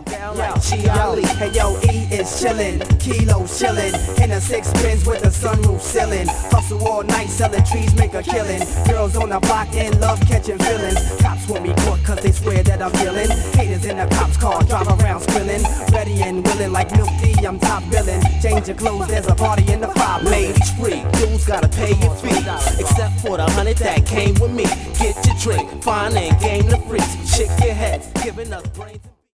down like Chiali. Hey yo, E is chillin', kilo shillin', in a 6 bins with a sunroof ceiling. Hustle all night, sellin' trees, make a killin'. Girls on the block in love, catching feelings. Cops want me caught cause they swear that I'm dealing. Haters in a cop's car, drive around spillin'. Ready and willing like Milk D, I'm top billin'. Change your clothes, there's a party in the 5. Ladies free, dudes gotta pay your fee. Except for the 100 that came with me. Get your drink, fine and game the freaks. Shake your heads, giving us brains.